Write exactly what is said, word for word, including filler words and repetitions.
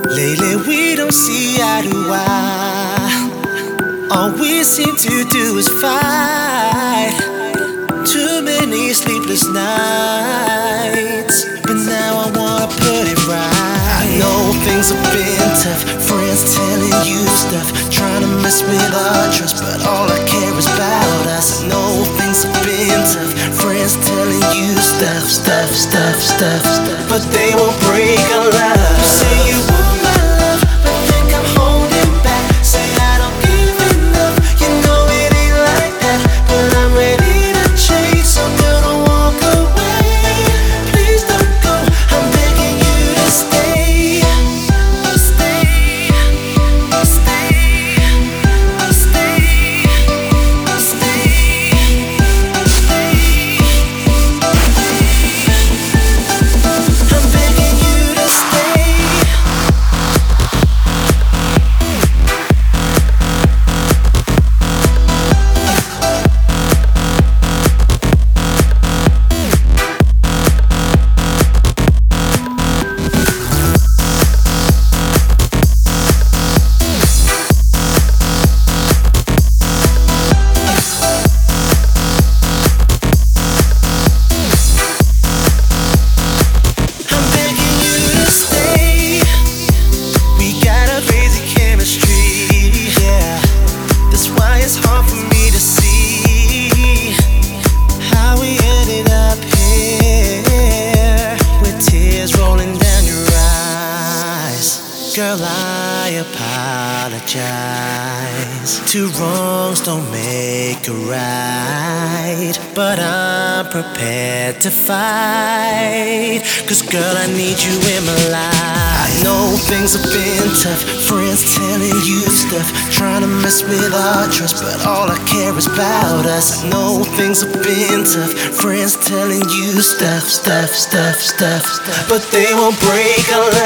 Lately we don't see eye to eye. All we seem to do is fight. Too many sleepless nights, but now I wanna put it right. I know things have been tough, friends telling you stuff, trying to mess with our trust, but all I care is about us. I know things have been tough, friends telling you stuff, stuff, stuff, stuff, stuff, but they won't break our love. You say you want my love, but think I'm holding back. Say I don't give enough, you know it ain't like that, but I'm ready to change, so I'm gonna walk away. Please don't go, I'm begging you to stay. Stay, stay, stay, I'm begging you to stay. I'm begging you to stay. We got a crazy chemistry, yeah. That's why it's hard for me to see how we ended up here with tears rolling down your eyes. Girl, I apologize. Two wrongs don't make a right, but I'm prepared to fight. Cause girl, I need you in my life. I know things have been tough, friends telling you stuff, trying to mess with our trust, but all I care is about us. I know things have been tough, friends telling you stuff, stuff, stuff, stuff, stuff, but they won't break our love.